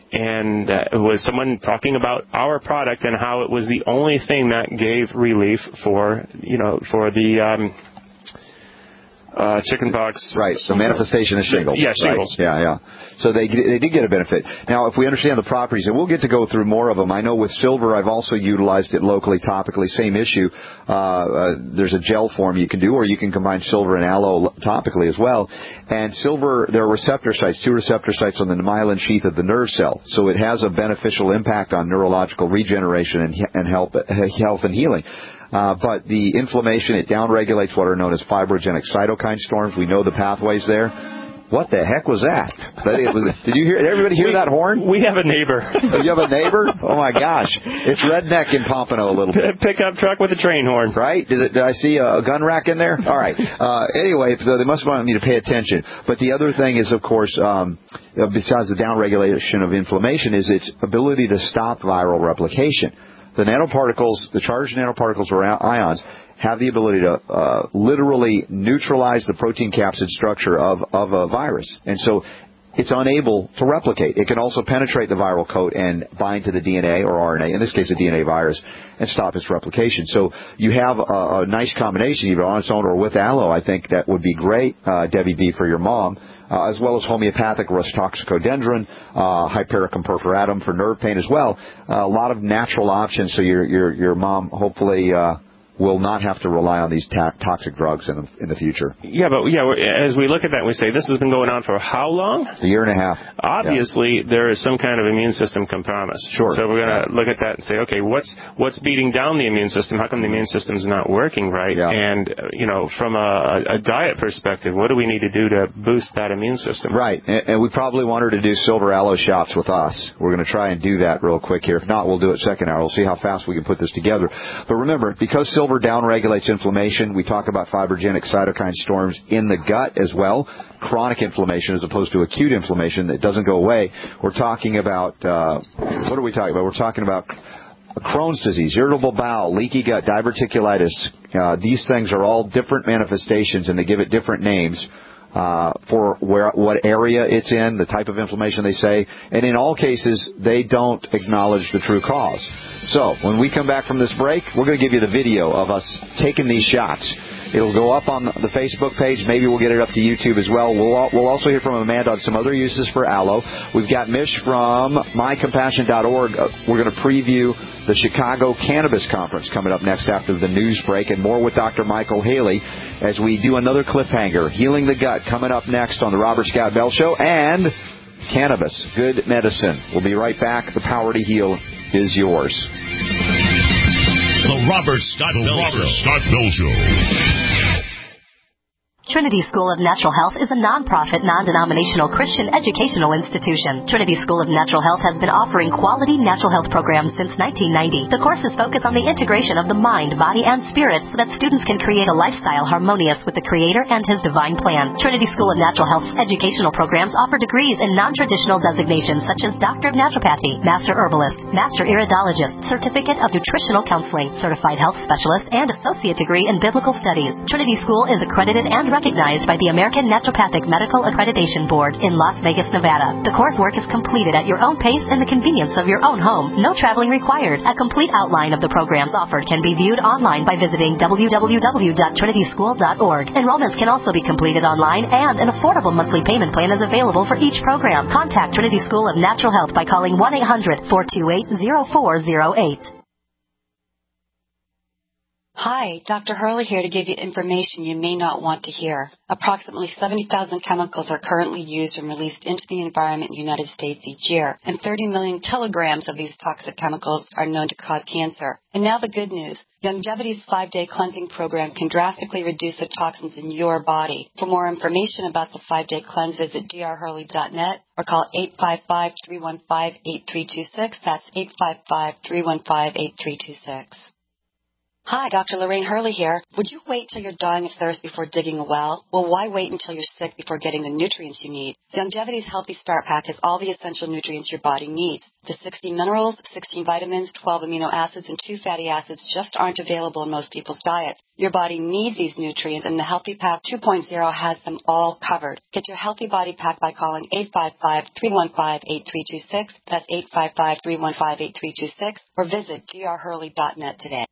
And uh, it was someone talking about our product and how it was the only thing that gave relief for, you know, for the. Um, uh, chickenpox. Right, the manifestation of shingles. Yeah, shingles. Right. Yeah, yeah. So they they did get a benefit. Now, if we understand the properties, and we'll get to go through more of them. I know with silver, I've also utilized it locally, topically. Same issue. Uh, uh, there's a gel form you can do, or you can combine silver and aloe topically as well. And silver, there are receptor sites, two receptor sites on the myelin sheath of the nerve cell. So it has a beneficial impact on neurological regeneration and, and health, health and healing. Uh, but the inflammation, it downregulates what are known as fibrogenic cytokine storms. We know the pathways there. What the heck was that? Did you hear? Did everybody hear we, that horn? We have a neighbor. You have a neighbor? Oh my gosh! It's redneck in Pompano a little bit. Pickup truck with a train horn, right? Did, it, did I see a, a gun rack in there? All right. Uh, anyway, so they must want me to pay attention. But the other thing is, of course, um, besides the downregulation of inflammation, is its ability to stop viral replication. The nanoparticles, the charged nanoparticles or ions, have the ability to uh, literally neutralize the protein capsid structure of, of a virus. And so it's unable to replicate. It can also penetrate the viral coat and bind to the D N A or R N A, in this case a D N A virus, and stop its replication. So you have a, a nice combination, either on its own or with aloe. I think that would be great, uh, Debbie B, for your mom. Uh, as well as homeopathic rustoxicodendron, uh, Hypericum perforatum for nerve pain as well. Uh, a lot of natural options, so your your your mom hopefully uh, will not have to rely on these ta- toxic drugs in the, in the future. Yeah, but yeah, as we look at that, we say this has been going on for how long? A year and a half. Obviously, yeah. There is some kind of immune system compromise. Sure. So we're going to yeah. look at that and say, okay, what's what's beating down the immune system? How come the immune system's not working right? Yeah. And uh, you know, from a, a diet perspective, what do we need to do to boost that immune system? Right, and, and we probably want her to do silver aloe shots with us. We're going to try and do that real quick here. If not, we'll do it second hour. We'll see how fast we can put this together. But remember, because silver downregulates inflammation, we talk about fibrogenic cytokine storms in the gut as well. Chronic inflammation as opposed to acute inflammation that doesn't go away. We're talking about, uh, what are we talking about? We're talking about Crohn's disease, irritable bowel, leaky gut, diverticulitis. Uh, these things are all different manifestations, and they give it different names. Uh, for where, what area it's in, the type of inflammation they say, and in all cases, they don't acknowledge the true cause. So, when we come back from this break, we're going to give you the video of us taking these shots. It'll go up on the Facebook page. Maybe we'll get it up to YouTube as well. We'll, we'll also hear from Amanda on some other uses for aloe. We've got Mish from my compassion dot org. We're going to preview the Chicago Cannabis Conference coming up next after the news break, and more with Doctor Michael Haley as we do another cliffhanger, Healing the Gut, coming up next on the Robert Scott Bell Show, and cannabis, good medicine. We'll be right back. The power to heal is yours. The Robert Scott Bell Show. Scott Bell Show. Trinity School of Natural Health is a non-profit, non-denominational Christian educational institution. Trinity School of Natural Health has been offering quality natural health programs since nineteen ninety. The courses focus on the integration of the mind, body, and spirit so that students can create a lifestyle harmonious with the Creator and His divine plan. Trinity School of Natural Health's educational programs offer degrees in non-traditional designations such as Doctor of Naturopathy, Master Herbalist, Master Iridologist, Certificate of Nutritional Counseling, Certified Health Specialist, and Associate Degree in Biblical Studies. Trinity School is accredited and recognized by the American Naturopathic Medical Accreditation Board in Las Vegas, Nevada. The coursework is completed at your own pace and the convenience of your own home. No traveling required. A complete outline of the programs offered can be viewed online by visiting w w w dot trinity school dot org. Enrollments can also be completed online, and an affordable monthly payment plan is available for each program. Contact Trinity School of Natural Health by calling one eight hundred, four two eight, zero four zero eight. Hi, Doctor Hurley here to give you information you may not want to hear. Approximately seventy thousand chemicals are currently used and released into the environment in the United States each year, and thirty million kilograms of these toxic chemicals are known to cause cancer. And now the good news. Longevity's five-day cleansing program can drastically reduce the toxins in your body. For more information about the five-day cleanse, visit d r hurley dot net or call eight five five, three one five, eight three two six. That's eight five five, three one five, eight three two six. Hi, Doctor Lorraine Hurley here. Would you wait till you're dying of thirst before digging a well? Well, why wait until you're sick before getting the nutrients you need? Longevity's Healthy Start Pack has all the essential nutrients your body needs. The sixty minerals, sixteen vitamins, twelve amino acids, and two fatty acids just aren't available in most people's diets. Your body needs these nutrients, and the Healthy Pack two point oh has them all covered. Get your Healthy Body Pack by calling eight five five, three one five, eight three two six. That's eight five five, three one five, eight three two six. Or visit d r hurley dot net today.